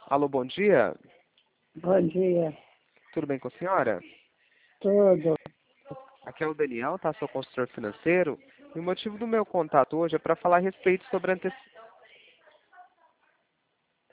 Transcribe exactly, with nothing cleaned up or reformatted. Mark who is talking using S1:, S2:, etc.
S1: Alô, bom dia.
S2: Bom dia.
S1: Tudo bem com a senhora?
S2: Tudo.
S1: Aqui é o Daniel, tá? Sou consultor financeiro. E o motivo do meu contato hoje é para falar a respeito sobre ante